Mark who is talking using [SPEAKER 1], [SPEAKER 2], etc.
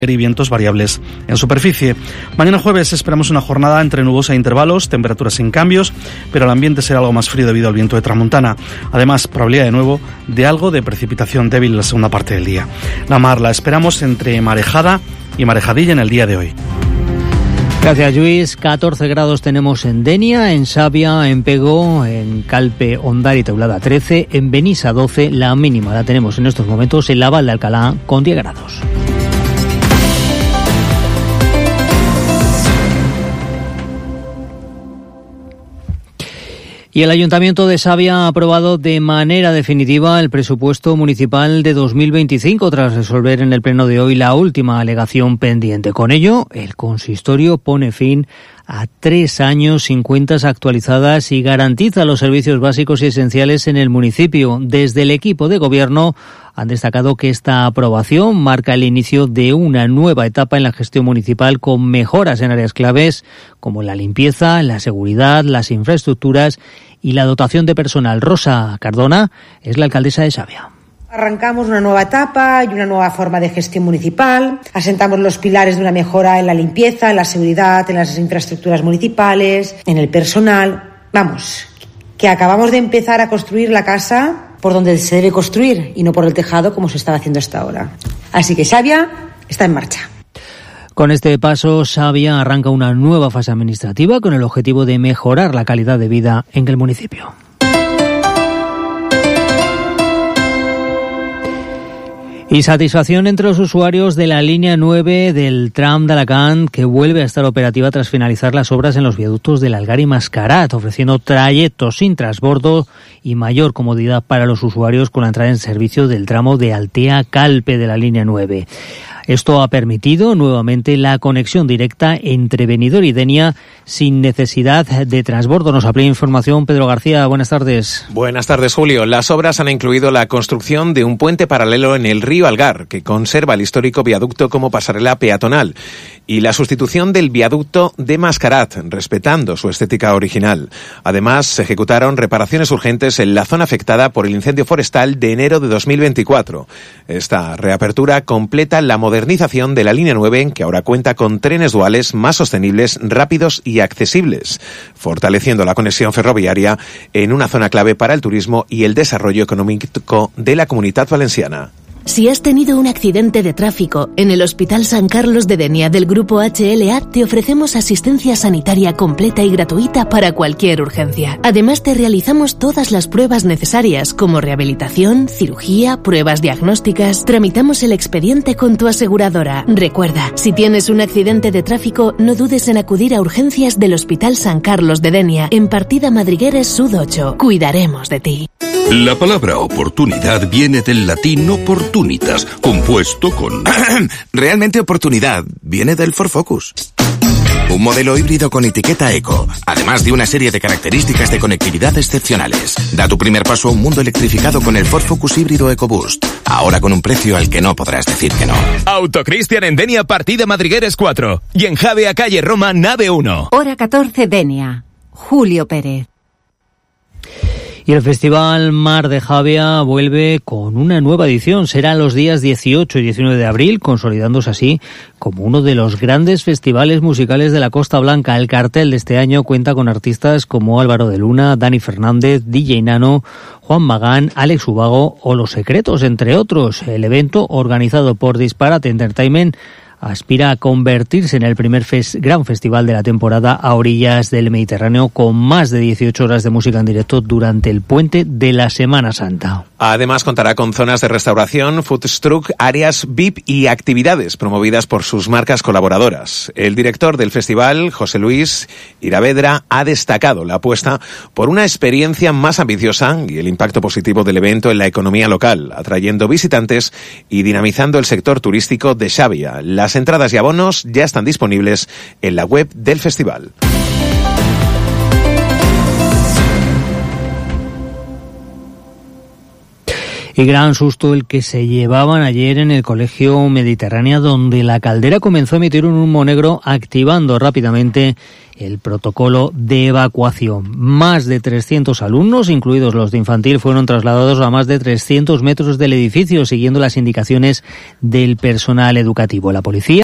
[SPEAKER 1] y vientos variables en superficie. Mañana jueves esperamos una jornada entre nubosa e intervalos, temperaturas sin cambios, pero el ambiente será algo más frío debido al viento de tramontana. Además, probabilidad de nuevo de algo de precipitación débil en la segunda parte del día. La mar la esperamos entre marejada y marejadilla en el día de hoy.
[SPEAKER 2] Gracias, Lluís. 14 grados tenemos en Denia, en Xàbia, en Pego, en Calpe, Ondara y Teulada 13, en Benissa 12, la mínima la tenemos en estos momentos en la Val de Alcalá con 10 grados. Y el Ayuntamiento de Xàbia ha aprobado de manera definitiva el presupuesto municipal de 2025 tras resolver en el pleno de hoy la última alegación pendiente. Con ello, el consistorio pone fin a 3 años sin cuentas actualizadas y garantiza los servicios básicos y esenciales en el municipio. Desde el equipo de gobierno han destacado que esta aprobación marca el inicio de una nueva etapa en la gestión municipal con mejoras en áreas claves como la limpieza, la seguridad, las infraestructuras y la dotación de personal. Rosa Cardona es la alcaldesa de Xàbia.
[SPEAKER 3] Arrancamos una nueva etapa y una nueva forma de gestión municipal. Asentamos los pilares de una mejora en la limpieza, en la seguridad, en las infraestructuras municipales, en el personal. Vamos, que acabamos de empezar a construir la casa por donde se debe construir y no por el tejado como se estaba haciendo hasta ahora. Así que Xàbia está en marcha.
[SPEAKER 2] Con este paso, Xàbia arranca una nueva fase administrativa con el objetivo de mejorar la calidad de vida en el municipio. Y satisfacción entre los usuarios de la línea 9 del tram de Alacant, que vuelve a estar operativa tras finalizar las obras en los viaductos del Algar y Mascarat, ofreciendo trayectos sin transbordo y mayor comodidad para los usuarios con la entrada en servicio del tramo de Altea-Calpe de la línea 9. Esto ha permitido nuevamente la conexión directa entre Benidorm y Denia sin necesidad de transbordo. Nos amplía información Pedro García. Buenas tardes.
[SPEAKER 4] Buenas tardes, Julio. Las obras han incluido la construcción de un puente paralelo en el río Algar, que conserva el histórico viaducto como pasarela peatonal, y la sustitución del viaducto de Mascarat, respetando su estética original. Además, se ejecutaron reparaciones urgentes en la zona afectada por el incendio forestal de enero de 2024. Esta reapertura completa la modernización de la línea 9, que ahora cuenta con trenes duales más sostenibles, rápidos y accesibles, fortaleciendo la conexión ferroviaria en una zona clave para el turismo y el desarrollo económico de la Comunitat Valenciana.
[SPEAKER 5] Si has tenido un accidente de tráfico, en el Hospital San Carlos de Denia del Grupo HLA te ofrecemos asistencia sanitaria completa y gratuita para cualquier urgencia. Además, te realizamos todas las pruebas necesarias como rehabilitación, cirugía, pruebas diagnósticas. Tramitamos el expediente con tu aseguradora. Recuerda, si tienes un accidente de tráfico, no dudes en acudir a urgencias del Hospital San Carlos de Denia, en Partida Madrigueres Sud 8. Cuidaremos de ti.
[SPEAKER 6] La palabra oportunidad viene del latín opportunitas, compuesto con...
[SPEAKER 7] Realmente oportunidad viene del Ford Focus. Un modelo híbrido con etiqueta eco, además de una serie de características de conectividad excepcionales. Da tu primer paso a un mundo electrificado con el Ford Focus híbrido EcoBoost. Ahora con un precio al que no podrás decir que no.
[SPEAKER 8] Autocristian en Denia, Partida Madrigueres 4. Y en Javea, calle Roma, nave 1.
[SPEAKER 9] Hora 14, Denia. Julio Pérez.
[SPEAKER 2] Y el Festival Mar de Xàbia vuelve con una nueva edición. Será los días 18 y 19 de abril, consolidándose así como uno de los grandes festivales musicales de la Costa Blanca. El cartel de este año cuenta con artistas como Álvaro de Luna, Dani Fernández, DJ Nano, Juan Magán, Alex Ubago o Los Secretos, entre otros. El evento, organizado por Disparate Entertainment, aspira a convertirse en el primer gran festival de la temporada a orillas del Mediterráneo, con más de 18 horas de música en directo durante el puente de la Semana Santa.
[SPEAKER 4] Además, contará con zonas de restauración, food truck, áreas VIP y actividades promovidas por sus marcas colaboradoras. El director del festival, José Luis Iravedra, ha destacado la apuesta por una experiencia más ambiciosa y el impacto positivo del evento en la economía local, atrayendo visitantes y dinamizando el sector turístico de Xàbia. Las entradas y abonos ya están disponibles en la web del festival.
[SPEAKER 2] Y gran susto el que se llevaban ayer en el Colegio Mediterránea, donde la caldera comenzó a emitir un humo negro, activando rápidamente el protocolo de evacuación. Más de 300 alumnos, incluidos los de infantil, fueron trasladados a más de 300 metros del edificio, siguiendo las indicaciones del personal educativo. La policía